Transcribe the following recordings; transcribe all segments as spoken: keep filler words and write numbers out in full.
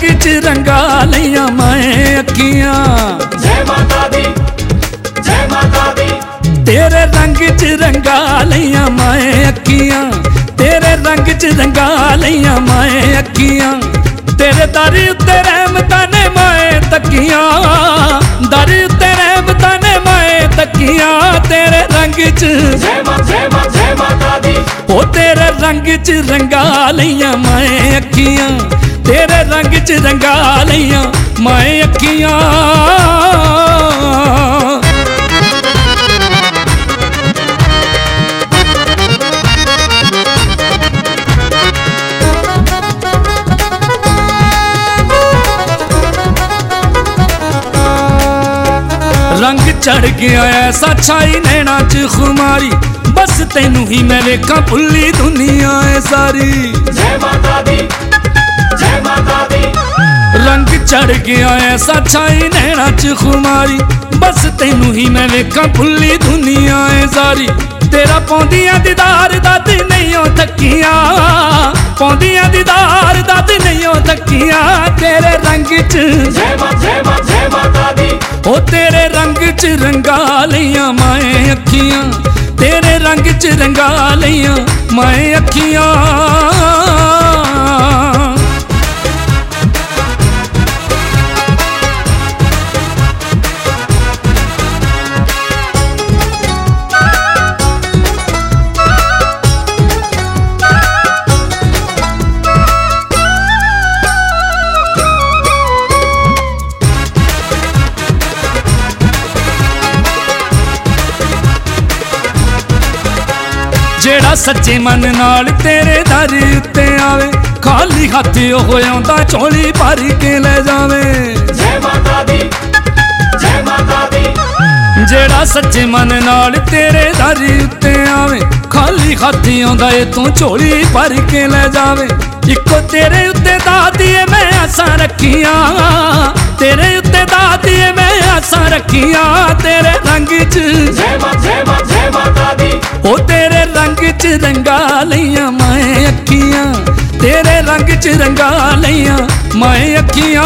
रंग च रंगा लिया मैं अखियां। जय माता दी, जय माता दी। तेरे रंग च रंगा लिया मैं अखियां, तेरे रंग च रंगा लिया मैं अखियां। तेरे दर उत्ते रहमतां ने मैं तकियां, दर उत्ते रहमतां ने मैं तकियां। तेरे रंग च जय मां जय मां जय माता दी। ओ तेरे रंग च रंगा लिया मैं अखियां, तेरे रंग च रंगा लिया मैं अखियां। रंग चढ़ गया ऐसा छाई नैना च खुमारी, बस तेनू ही मैं वेखा भुल्ली दुनिया है सारी। जय माता दी, जय माता दी। रंग चढ़ गया ऐसा छाई नैना च खुमारी, बस तेनू ही मैं वेखा भुल्ली दुनिया है सारी। तेरा पौंदियां दीदार दद नहीं हो थकियां, पौंदियां दीदार दद नहीं हो थकियां। तेरे रंग च जय मां जय मां जय माता दी। ओ तेरे रंग च रंगा लिया मैं अखियां, तेरे रंग च रंगा लिया मैं अखियां। जेड़ा सच्चे मन नाल तेरे दर उत्ते आवे, खाली हथ ओह आंदा झोली भर के ले जावे। जय माता दी, जय माता दी। जेड़ा सच्चे मन नाल तेरे दर उत्ते आवे, खाली हथ आंदा ए तू झोली भर के ले जावे। इको तेरे उत्ते दादिए मैं आसां रखियां, तेरे उत्ते दादिए मैं आसां रखियां। तेरे रंग च जय मां जय मां जय माता दी। ओ तेरे रंग च रंगा लिया मैं अखियां, तेरे रंग च रंगा लिया मैं अखियां।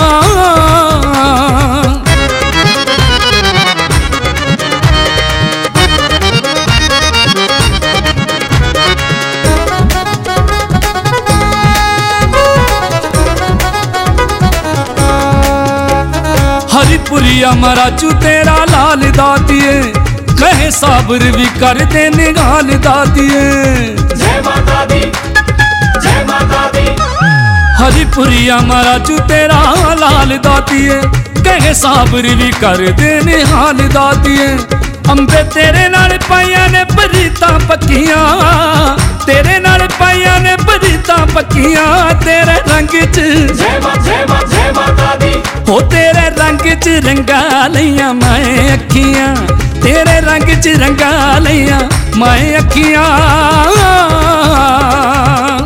हरिपुरिया मराजू तेरा लाल दातिए, कहे साबर भी कर दे निगाल दातिए। जय माता दी, जय माता दी। हरिपुरिया मराजू तेरा लाल दातिए, कहे साबर भी कर दे निहाल दातिए। अंबे तेरे नाल पाइया ने बरीतां पक्कियां, तेरे नाल पाइया ने बरीतां पक्कियां। तेरे रंग च जय मां जय मां जय माता दी। हो तेरे रंग च रंगा लिया मैं अखियां, तेरे रंग च रंगा लिया मैं अखियां।